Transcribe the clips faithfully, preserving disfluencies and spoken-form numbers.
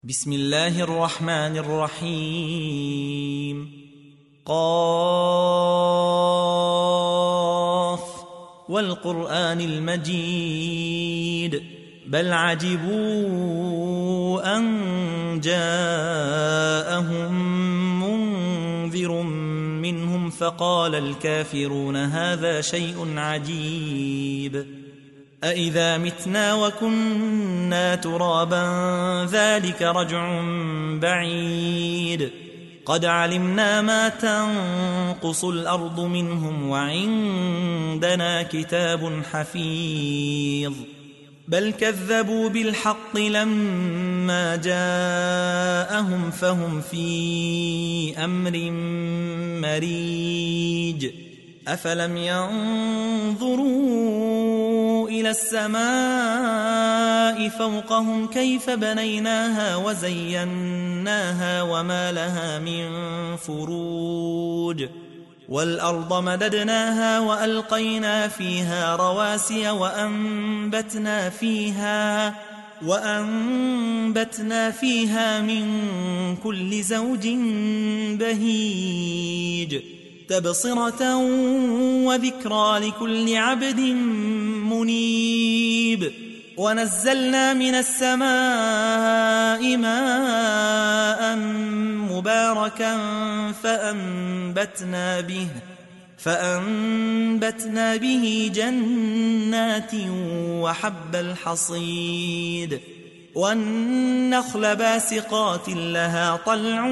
بسم الله الرحمن الرحيم. قاف والقرآن المجيد بل عجبوا أن جاءهم منذر منهم فقال الكافرون هذا شيء عجيب أإذا متنا وكنا ترابا ذلك رجع بعيد قد علمنا ما تنقص الأرض منهم وعندنا كتاب حفيظ بل كذبوا بالحق لما جاءهم فهم في أمر مريج أفلم ينظروا إلى السماء فوقهم كيف بنيناها وزيناها وما لها من فروج والأرض مددناها وألقينا فيها رواسي وأنبتنا فيها وأنبتنا فيها من كل زوج بهيج تبصرة وذكرى لكل عبد منيب ونزلنا من السماء ماء مباركا فأنبتنا به فأنبتنا به جنات وحب الحصيد والنخل باسقات لها طلع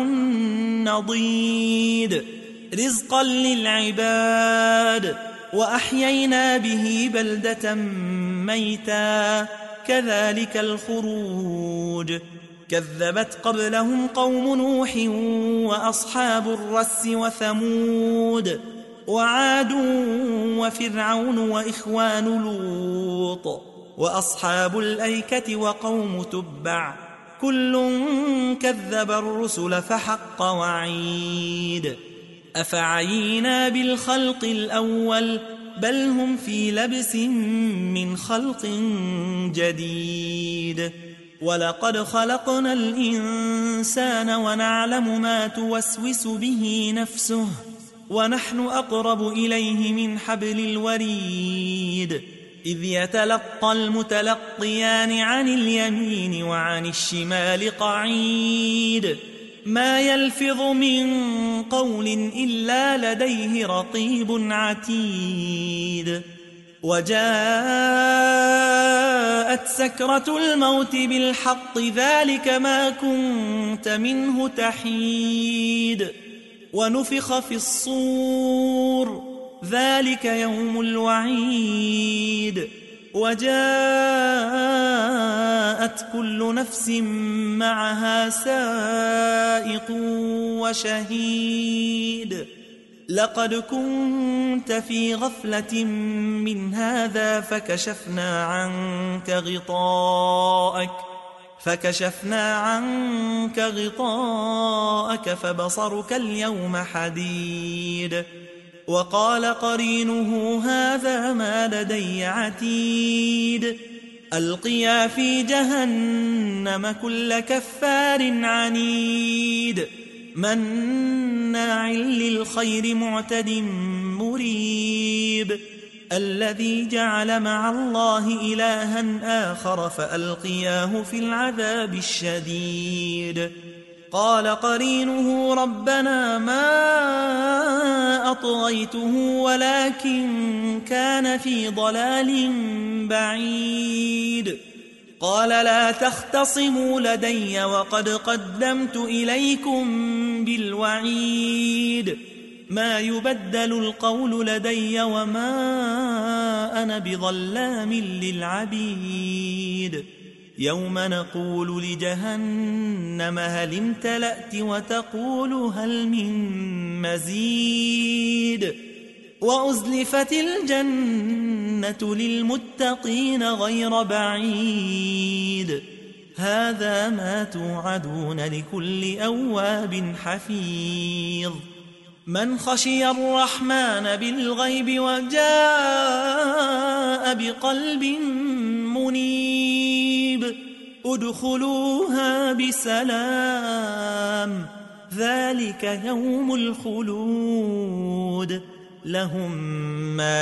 نضيد رزقا للعباد وأحيينا به بلدة ميتا كذلك الخروج كذبت قبلهم قوم نوح وأصحاب الرس وثمود وعاد وفرعون وإخوان لوط وأصحاب الأيكة وقوم تبع كل كذب الرسل فحق وعيد أفعينا بالخلق الأول بل هم في لبس من خلق جديد ولقد خلقنا الإنسان ونعلم ما توسوس به نفسه ونحن أقرب إليه من حبل الوريد إذ يتلقى المتلقيان عن اليمين وعن الشمال قعيد ما يلفظ من قول إلا لديه رقيب عتيد وجاءت سكرة الموت بالحق ذلك ما كنت منه تحيد ونفخ في الصور ذلك يوم الوعيد وجاءت كل نفس معها سائق وشهيد لقد كنت في غفلة من هذا فكشفنا عنك غطاءك فكشفنا عنك غطاءك فبصرك اليوم حديد وقال قرينه هذا ما لدي عتيد ألقيا في جهنم كل كفار عنيد مناع للخير معتد مريب الذي جعل مع الله إلها آخر فألقياه في العذاب الشديد قال قرينه ربنا ما أطغيته ولكن كان في ضلال بعيد قال لا تختصموا لدي وقد قدمت إليكم بالوعيد ما يبدل القول لدي وما أنا بظلام للعبيد يوم نقول لجهنم هل امتلأت وتقول هل من مزيد وأزلفت الجنة للمتقين غير بعيد هذا ما توعدون لكل أواب حفيظ من خشي الرحمن بالغيب وجاء بقلب منيب ادخلوها بسلام ذلك يوم الخلود لهم ما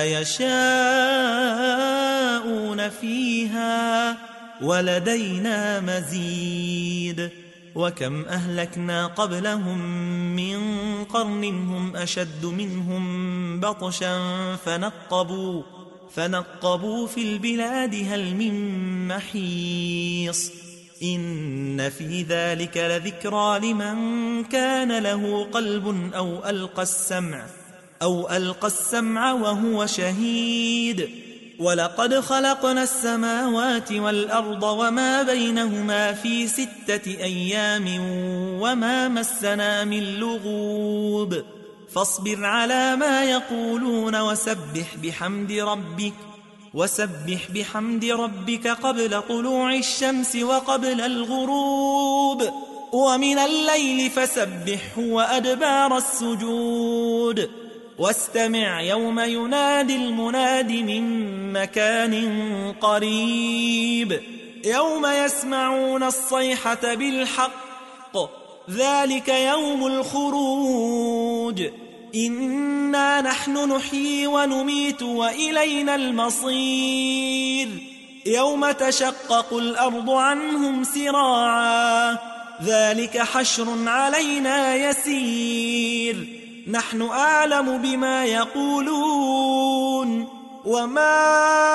يشاءون فيها ولدينا مزيد وكم أهلكنا قبلهم من قرن هم أشد منهم بطشا فنقبوا فنقبوا في البلاد هل من محيص إن في ذلك لذكرى لمن كان له قلب أو ألقى السمع أو ألقى السمع وهو شهيد ولقد خلقنا السماوات والأرض وما بينهما في ستة أيام وما مسنا من لغوب فاصبر على ما يقولون وسبح بحمد ربك وسبح بحمد ربك قبل طلوع الشمس وقبل الغروب ومن الليل فسبحه وأدبار السجود واستمع يوم ينادي المناد من مكان قريب يوم يسمعون الصيحة بالحق ذلك يوم الخروج إنا نحن نحيي ونميت وإلينا المصير يوم تشقق الأرض عنهم سراعا ذلك حشر علينا يسير نحن أعلم بما يقولون وما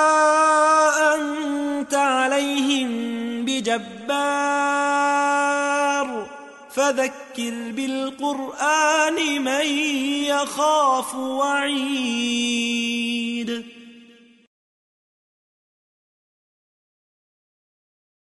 أنت عليهم بجبار فذكر بالقرآن من يخاف وعيد